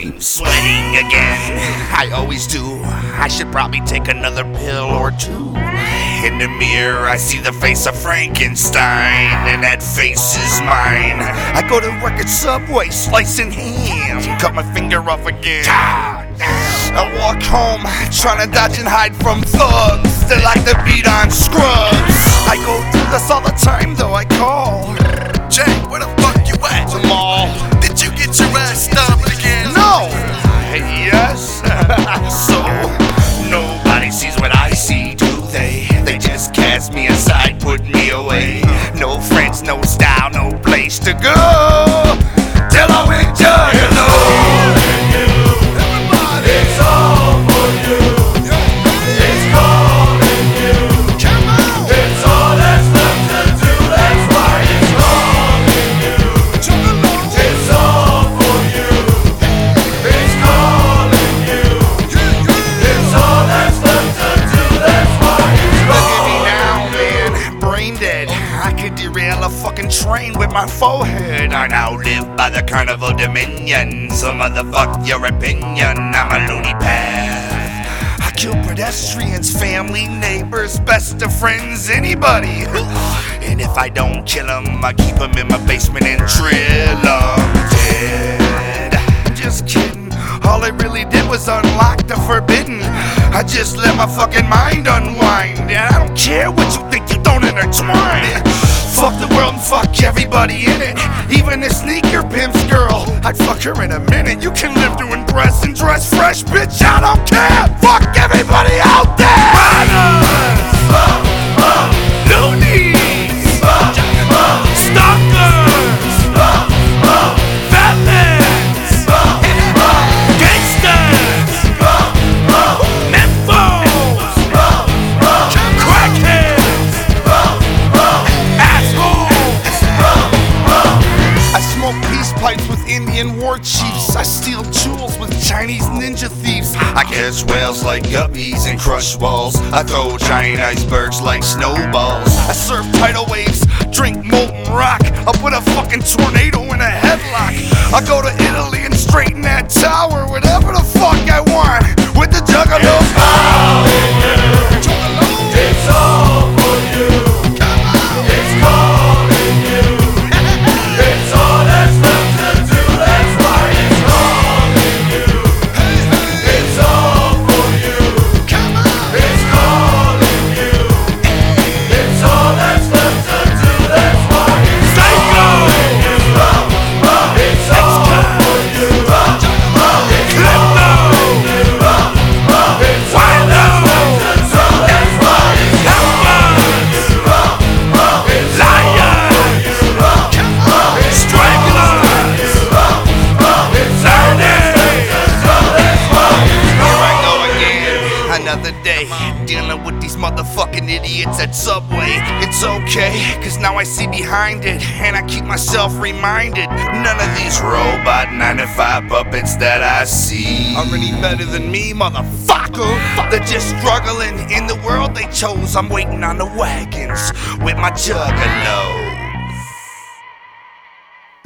I'm sweating again. I always do. I should probably take another pill or two. In the mirror, I see the face of Frankenstein, and that face is mine. I go to work at Subway, slicing ham, cut my finger off again. I walk home, trying to dodge and hide from thugs that like to beat on scrubs. I go through this all the time, though I call. Jay, where the fuck you at? The mall. Did you get your ass stomped again? No! Yes! So, nobody sees what I see, do they? They just cast me aside, put me away. No friends, no style, no place to go. Till I went to hello. It's all for you. It's calling you. Come on! It's all that's left to do. That's why it's calling you. It's all for you. It's calling you. It's all that's left to do. That's why it's Look at me calling now, man, brain dead. I could derail a fucking train with my forehead. I now live by the carnival dominion. So motherfuck your opinion, I'm a loony path. I kill pedestrians, family, neighbors, best of friends, anybody. And if I don't kill them, I keep them in my basement and drill them dead. Just kidding. All I really did was unlock the forbidden. I just let my fucking mind unwind. And I don't care what you think, you don't intertwine. Fuck the world and fuck everybody in it. Even a sneaker pimp's girl, I'd fuck her in a minute. You can live to impress and dress fresh, bitch, I don't care. Fuck everybody out there. Loonies, stalkers, felons, gangsters, nymphos, crackheads, assholes. I smoke peace pipes with Indian war chiefs. I steal jewels with Chinese ninja thieves. I catch whales like guppies and crush walls. I throw giant icebergs like snowballs. I surf tidal waves, drink molten rock. I'll put a fucking tornado in a headlock. I go to Italy and straighten that tower. Whatever the fuck I want with the juggalos. It's all for you. It's calling you. It's all that's left to do. That's why it's calling you. It's all for you. It's calling you. It's all that's left to do. That's why it's calling you. It's all for you. It's calling you. It's all that's left to do. That's why it's calling you. It's Another day, dealing with these motherfucking idiots at Subway. It's okay, cause now I see behind it, and I keep myself reminded. None of these robot 9-to-5 puppets that I see are any better than me, motherfucker. They're just struggling in the world they chose. I'm waiting on the wagons with my juggalo.